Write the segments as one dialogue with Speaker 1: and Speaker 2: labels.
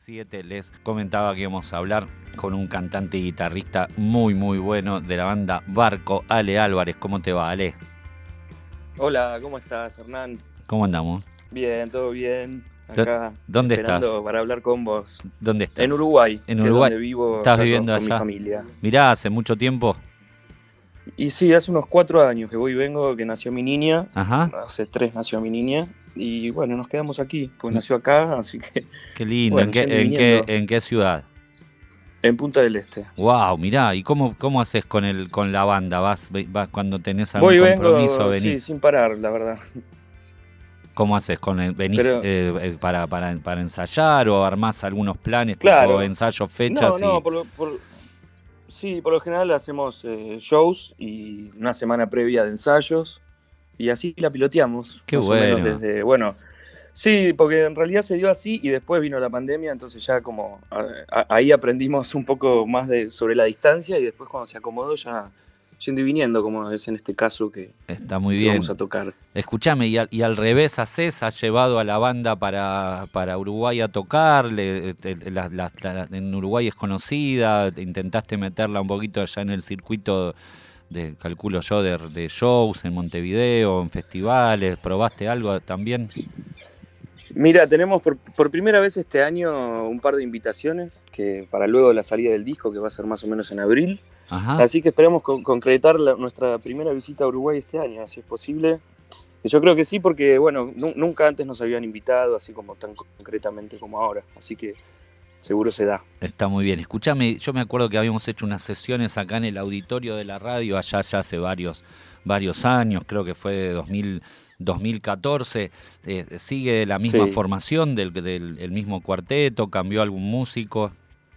Speaker 1: 7 les comentaba que íbamos a hablar con un cantante y guitarrista muy bueno de la banda Barco, Ale Álvarez. ¿Cómo te va, Ale?
Speaker 2: Hola, ¿cómo estás, Hernán?
Speaker 1: ¿Cómo andamos?
Speaker 2: Bien, todo bien. Acá
Speaker 1: ¿Dónde
Speaker 2: esperando
Speaker 1: estás?
Speaker 2: para hablar con vos.
Speaker 1: ¿Dónde estás?
Speaker 2: En Uruguay,
Speaker 1: En
Speaker 2: que es
Speaker 1: Uruguay.
Speaker 2: donde vivo
Speaker 1: ¿Estás
Speaker 2: acá
Speaker 1: viviendo
Speaker 2: con mi
Speaker 1: allá?
Speaker 2: familia.
Speaker 1: Mirá, hace mucho tiempo.
Speaker 2: Y sí, hace unos 4 años que voy y vengo, que nació mi niña.
Speaker 1: Ajá.
Speaker 2: Hace 3 nació mi niña. Y bueno, nos quedamos aquí, pues nació acá, así que
Speaker 1: Qué lindo.
Speaker 2: bueno, yendo y viniendo.
Speaker 1: ¿En qué ciudad?
Speaker 2: En Punta del Este.
Speaker 1: Wow, mirá, ¿y cómo haces con la banda? ¿Vas cuando tenés algún
Speaker 2: Voy y
Speaker 1: compromiso,
Speaker 2: vengo, sí,
Speaker 1: venís?
Speaker 2: sin parar, la verdad.
Speaker 1: ¿Cómo haces? ¿Venís
Speaker 2: Pero,
Speaker 1: para ensayar o armás algunos planes tipo
Speaker 2: claro,
Speaker 1: ensayos, fechas
Speaker 2: no,
Speaker 1: y...
Speaker 2: sí, por lo general hacemos shows y una semana previa de ensayos. Y así la piloteamos,
Speaker 1: Qué
Speaker 2: más o menos
Speaker 1: bueno.
Speaker 2: desde, bueno, sí, porque en realidad se dio así y después vino la pandemia, entonces ya como ahí aprendimos un poco más sobre la distancia y después cuando se acomodó ya yendo y viniendo, como es en este caso
Speaker 1: Está muy
Speaker 2: que vamos
Speaker 1: bien.
Speaker 2: a tocar.
Speaker 1: Escuchame, y al revés has llevado a la banda para Uruguay a tocar, en Uruguay es conocida, intentaste meterla un poquito allá en el circuito calculo yo, de shows en Montevideo, en festivales, ¿probaste algo también?
Speaker 2: Mira, tenemos por primera vez este año un par de invitaciones que para luego de la salida del disco, que va a ser más o menos en abril.
Speaker 1: Ajá.
Speaker 2: Así que esperamos concretar nuestra primera visita a Uruguay este año, si es posible. Yo creo que sí, porque bueno, nunca antes nos habían invitado así como tan concretamente como ahora, así que seguro se da.
Speaker 1: Está muy bien. Escúchame, yo me acuerdo que habíamos hecho unas sesiones acá en el auditorio de la radio, allá ya hace varios años, creo que fue de 2014. ¿Sigue la misma
Speaker 2: Sí.
Speaker 1: formación del mismo cuarteto? ¿Cambió algún músico?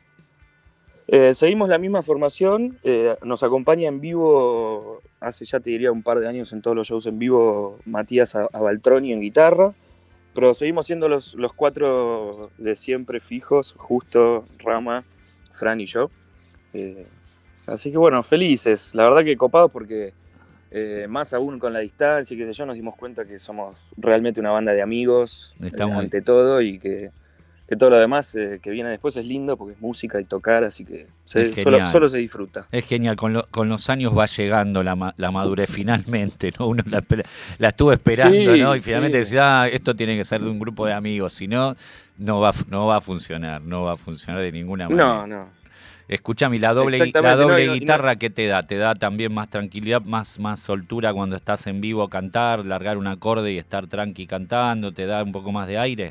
Speaker 2: Seguimos la misma formación, nos acompaña en vivo, hace ya te diría un par de años en todos los shows en vivo, Matías Abaltroni en guitarra, pero seguimos siendo los 4 de siempre fijos, Justo, Rama, Fran y yo. Así que bueno, felices, la verdad que copados porque más aún con la distancia y qué sé yo, nos dimos cuenta que somos realmente una banda de amigos ante todo y que todo lo demás que viene después es lindo porque es música y tocar, así que
Speaker 1: Es genial.
Speaker 2: solo se disfruta.
Speaker 1: Es genial, con los años va llegando la madurez finalmente, ¿no? Uno la estuvo esperando,
Speaker 2: Sí,
Speaker 1: ¿no? Y finalmente
Speaker 2: sí.
Speaker 1: decía, esto tiene que ser de un grupo de amigos, si no, no va a funcionar, no va a funcionar de ninguna manera.
Speaker 2: No.
Speaker 1: Escúchame, la
Speaker 2: Exactamente,
Speaker 1: doble guitarra, ¿qué te da? ¿Te da también más tranquilidad, más soltura cuando estás en vivo a cantar, largar un acorde y estar tranqui cantando? ¿Te da un poco más de aire?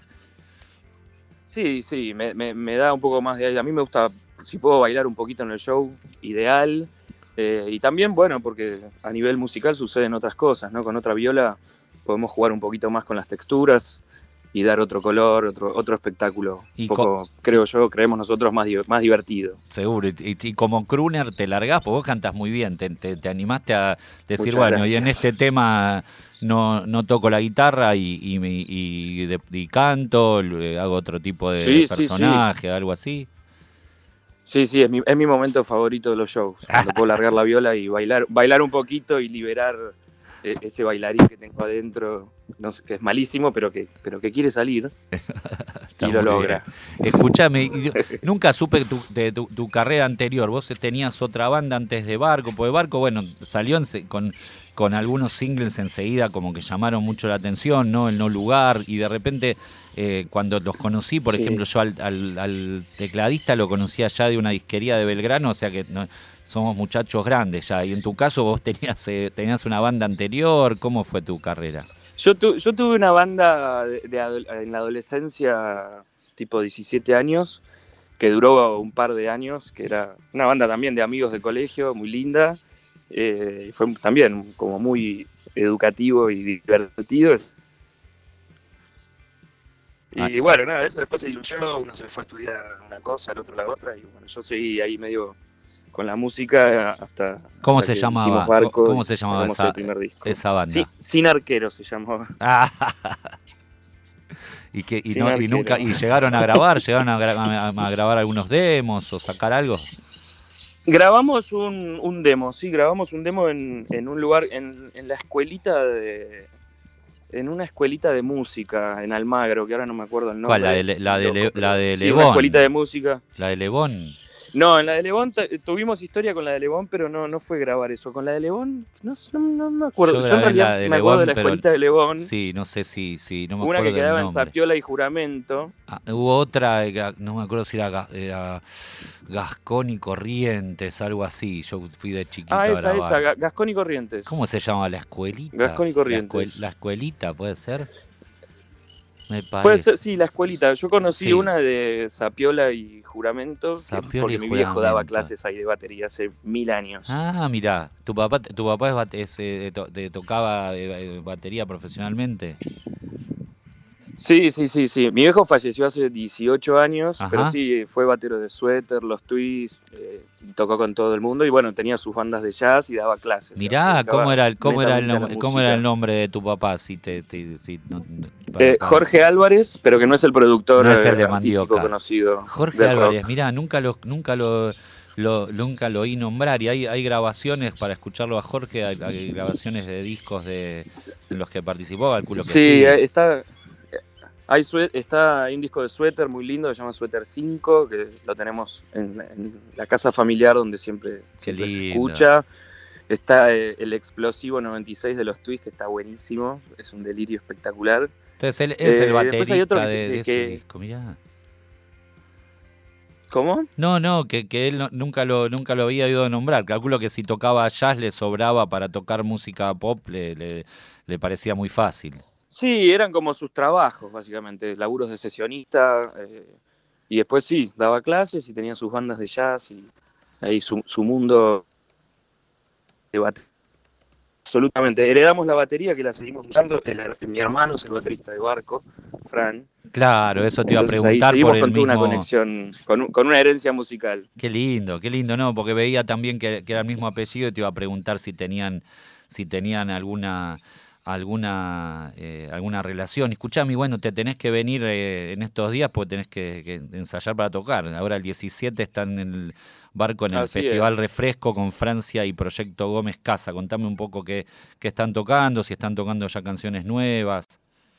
Speaker 2: Sí, me da un poco más de aire. A mí me gusta, si puedo bailar un poquito en el show, ideal. Y también, bueno, porque a nivel musical suceden otras cosas, ¿no? Con otra viola podemos jugar un poquito más con las texturas y dar otro color, otro espectáculo. Un poco, creemos nosotros, más divertido.
Speaker 1: Seguro, y como crooner te largás, porque vos cantas muy bien, te animaste a decir,
Speaker 2: Muchas
Speaker 1: bueno,
Speaker 2: gracias.
Speaker 1: y en este tema no toco la guitarra y canto, hago otro tipo de personaje, algo así.
Speaker 2: Sí, es mi momento favorito de los shows, cuando puedo largar la viola y bailar un poquito y liberar ese bailarín que tengo adentro, no sé, que es malísimo, pero que quiere salir y lo logra.
Speaker 1: Escuchame, nunca supe de tu carrera anterior. Vos tenías otra banda antes de Barco, porque Barco, bueno, salió con algunos singles enseguida como que llamaron mucho la atención, ¿no? El No Lugar, y de repente cuando los conocí, por ejemplo, yo al tecladista lo conocía ya de una disquería de Belgrano, o sea que somos muchachos grandes ya. Y en tu caso vos tenías una banda anterior, ¿cómo fue tu carrera?
Speaker 2: Yo tuve una banda en la adolescencia, tipo 17 años, que duró un par de años, que era una banda también de amigos de colegio, muy linda. Fue también como muy educativo y divertido. Y bueno, nada, eso después se diluyó, uno se fue a estudiar una cosa, el otro la otra, y bueno, yo seguí ahí medio con la música hasta
Speaker 1: ¿Cómo
Speaker 2: hasta
Speaker 1: se
Speaker 2: que
Speaker 1: llamaba?
Speaker 2: hicimos Barco.
Speaker 1: ¿Cómo se llamaba
Speaker 2: el primer disco.
Speaker 1: esa banda?
Speaker 2: Sí, Sin Arquero se llamaba.
Speaker 1: Y nunca llegaron a grabar, a grabar algunos demos o sacar algo.
Speaker 2: Grabamos un demo, sí, grabamos un demo en un lugar, en la escuelita en una escuelita de música en Almagro, que ahora no me acuerdo el
Speaker 1: ¿Cuál?
Speaker 2: nombre. Loco,
Speaker 1: La
Speaker 2: pero
Speaker 1: de
Speaker 2: sí, una escuelita
Speaker 1: Lebón.
Speaker 2: de música.
Speaker 1: La de Lebón.
Speaker 2: No, en la de Lebón tuvimos historia con la de Lebón, pero no fue grabar eso. Con la de Lebón, no me acuerdo.
Speaker 1: Yo
Speaker 2: Yo en
Speaker 1: grabé
Speaker 2: realidad
Speaker 1: la de
Speaker 2: me acuerdo de
Speaker 1: Lebón,
Speaker 2: la
Speaker 1: pero
Speaker 2: escuelita de Lebón,
Speaker 1: sí, no sé si no me
Speaker 2: una que
Speaker 1: acuerdo del
Speaker 2: quedaba en
Speaker 1: nombre.
Speaker 2: Sapiola y Juramento.
Speaker 1: Hubo otra, no me acuerdo si era Gascón y Corrientes, algo así. Yo fui de
Speaker 2: Ah,
Speaker 1: chiquito a
Speaker 2: esa,
Speaker 1: grabar.
Speaker 2: Gascón y Corrientes.
Speaker 1: ¿Cómo se llama la escuelita?
Speaker 2: Gascón y Corrientes.
Speaker 1: La escuelita, ¿puede ser? Me
Speaker 2: Puede ser,
Speaker 1: parece.
Speaker 2: sí, la escuelita. Yo conocí
Speaker 1: Sí,
Speaker 2: una de Sapiola y Juramento,
Speaker 1: Sapiola y
Speaker 2: porque mi viejo daba
Speaker 1: Juramento.
Speaker 2: clases ahí de batería hace 1000 años.
Speaker 1: Ah, mirá, tu papá tocaba batería profesionalmente.
Speaker 2: Sí. Mi viejo falleció hace 18 años, pero
Speaker 1: Ajá.
Speaker 2: sí, fue batero de Suéter, Los Twists, tocó con todo el mundo y bueno, tenía sus bandas de jazz y daba clases, o sea, se
Speaker 1: Mirá,
Speaker 2: dedicaba netamente a la
Speaker 1: cómo era el
Speaker 2: música.
Speaker 1: nombre de tu papá? Si para.
Speaker 2: Jorge Álvarez, pero que no es el productor
Speaker 1: No es el de
Speaker 2: artístico
Speaker 1: Mandioca.
Speaker 2: conocido
Speaker 1: Jorge
Speaker 2: del
Speaker 1: Álvarez,
Speaker 2: rock.
Speaker 1: mirá, nunca lo oí nombrar. Y hay grabaciones para escucharlo a Jorge, hay grabaciones de discos en los que participó, calculo que
Speaker 2: Sí,
Speaker 1: sí.
Speaker 2: está un disco de Suéter muy lindo que se llama Suéter 5, que lo tenemos en la casa familiar donde siempre
Speaker 1: Qué
Speaker 2: se
Speaker 1: lindo.
Speaker 2: escucha. Está el explosivo 96 de los Twists, que está buenísimo, es un delirio espectacular.
Speaker 1: Entonces él es el
Speaker 2: Después hay otro
Speaker 1: baterista
Speaker 2: que,
Speaker 1: de ese disco, mirá.
Speaker 2: ¿Cómo?
Speaker 1: No, que él nunca lo había oído nombrar. Calculo que si tocaba jazz le sobraba para tocar música pop, le parecía muy fácil.
Speaker 2: Sí, eran como sus trabajos, básicamente, laburos de sesionista, y después sí, daba clases y tenía sus bandas de jazz y ahí su mundo de batería. Absolutamente. Heredamos la batería que la seguimos usando. Mi hermano es el baterista de Barco, Fran.
Speaker 1: Claro, eso te iba a
Speaker 2: Entonces ahí
Speaker 1: preguntar por
Speaker 2: seguimos
Speaker 1: el
Speaker 2: con toda una
Speaker 1: mismo.
Speaker 2: conexión, con una herencia musical.
Speaker 1: Qué lindo, ¿no? Porque veía también que era el mismo apellido y te iba a preguntar si tenían alguna relación. Escuchame, bueno, te tenés que venir en estos días porque tenés que ensayar para tocar. Ahora el 17 están en el Barco en el
Speaker 2: Así
Speaker 1: Festival
Speaker 2: es.
Speaker 1: Refresco con Francia y Proyecto Gómez Casa. Contame un poco qué están tocando, si están tocando ya canciones nuevas.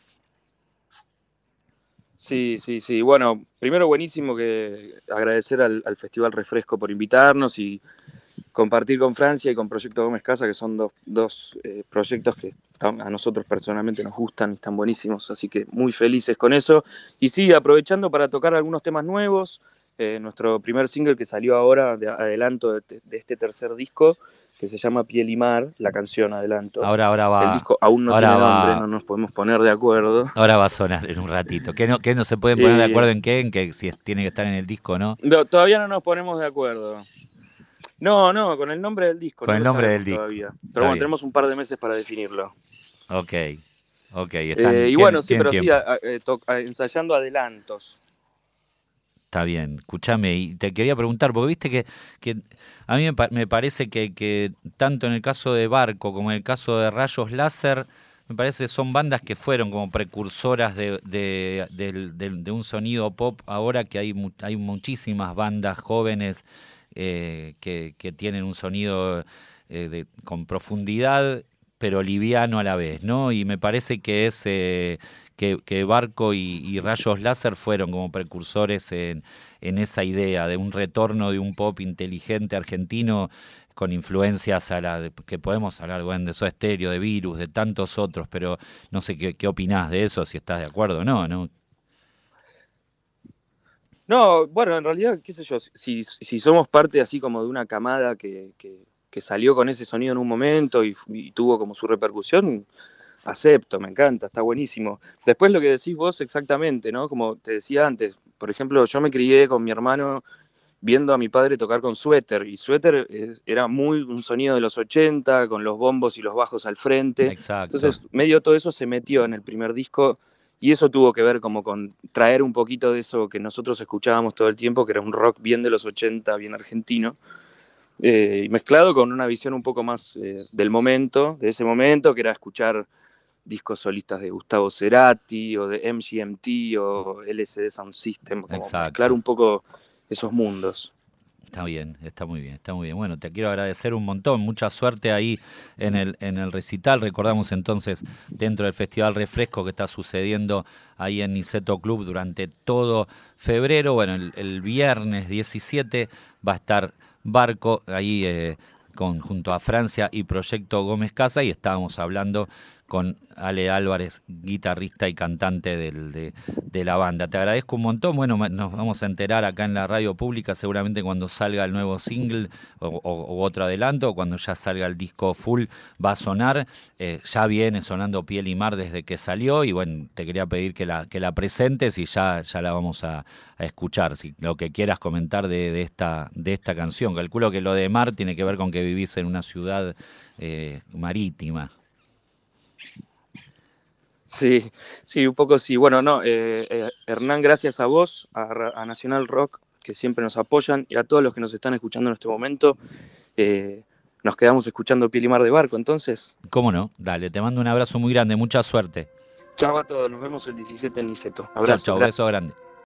Speaker 2: Sí. Bueno, primero buenísimo que agradecer al Festival Refresco por invitarnos y compartir con Francia y con Proyecto Gómez Casa, que son dos proyectos que a nosotros personalmente nos gustan y están buenísimos, así que muy felices con eso. Y sí, aprovechando para tocar algunos temas nuevos, nuestro primer single que salió ahora, de adelanto de este tercer disco, que se llama Piel y Mar, la canción adelanto.
Speaker 1: Ahora
Speaker 2: El
Speaker 1: va,
Speaker 2: disco aún no
Speaker 1: ahora
Speaker 2: tiene nombre,
Speaker 1: va,
Speaker 2: no nos podemos poner de acuerdo.
Speaker 1: ahora va a sonar en un ratito. Que no se pueden poner de acuerdo en qué? En que si tiene que estar en el disco o no.
Speaker 2: No, todavía no nos ponemos de acuerdo. No, con el nombre del disco,
Speaker 1: Con
Speaker 2: no
Speaker 1: el
Speaker 2: lo
Speaker 1: nombre del
Speaker 2: sabemos
Speaker 1: disco.
Speaker 2: todavía. Pero
Speaker 1: Está
Speaker 2: bueno,
Speaker 1: bien.
Speaker 2: tenemos un par de meses para definirlo.
Speaker 1: Ok. Ok.
Speaker 2: Y bueno, sí,
Speaker 1: Tienen
Speaker 2: pero sí,
Speaker 1: tiempo.
Speaker 2: ensayando adelantos.
Speaker 1: Está bien. Escúchame. Y te quería preguntar, porque viste que a mí me parece que tanto en el caso de Barco como en el caso de Rayos Láser, me parece que son bandas que fueron como precursoras de un sonido pop. Ahora que hay muchísimas bandas jóvenes que tienen un sonido con profundidad, pero liviano a la vez, ¿no? Y me parece que que Barco y Rayos Láser fueron como precursores en esa idea de un retorno de un pop inteligente argentino con influencias que podemos hablar, bueno, de Soda Stereo, de Virus, de tantos otros, pero no sé qué opinás de eso, si estás de acuerdo o no, ¿no?
Speaker 2: No, bueno, en realidad, qué sé yo, si somos parte así como de una camada que salió con ese sonido en un momento y tuvo como su repercusión, acepto, me encanta, está buenísimo. Después lo que decís vos exactamente, ¿no? Como te decía antes, por ejemplo, yo me crié con mi hermano viendo a mi padre tocar con Suéter, y Suéter era muy un sonido de los 80 con los bombos y los bajos al frente.
Speaker 1: Exacto.
Speaker 2: Entonces, medio todo eso se metió en el primer disco, y eso tuvo que ver como con traer un poquito de eso que nosotros escuchábamos todo el tiempo, que era un rock bien de los 80 bien argentino, y mezclado con una visión un poco más del momento, de ese momento, que era escuchar discos solistas de Gustavo Cerati o de MGMT o LCD Sound System, como mezclar
Speaker 1: Exacto.
Speaker 2: un poco esos mundos.
Speaker 1: Está bien, está muy bien, está muy bien. Bueno, te quiero agradecer un montón, mucha suerte ahí en el recital. Recordamos entonces dentro del Festival Refresco que está sucediendo ahí en Niceto Club durante todo febrero. Bueno, el viernes 17 va a estar Barco ahí junto a Francia y Proyecto Gómez Casa, y estábamos hablando con Ale Álvarez, guitarrista y cantante de la banda. Te agradezco un montón. Bueno, nos vamos a enterar acá en la radio pública seguramente cuando salga el nuevo single o otro adelanto, o cuando ya salga el disco full va a sonar. Ya viene sonando Piel y Mar desde que salió, y bueno, te quería pedir que la presentes y ya la vamos a escuchar. Si lo que quieras comentar de esta canción. Calculo que lo de Mar tiene que ver con que vivís en una ciudad marítima.
Speaker 2: Sí, sí, un poco sí. Bueno, no, Hernán, gracias a vos, a Nacional Rock, que siempre nos apoyan, y a todos los que nos están escuchando en este momento. Nos quedamos escuchando Piel y Mar de Barco, entonces.
Speaker 1: ¿Cómo no? Dale, te mando un abrazo muy grande, mucha suerte.
Speaker 2: Chao a todos, nos vemos el 17 en Niceto.
Speaker 1: Chau,
Speaker 2: Abrazo.
Speaker 1: chau, beso grande.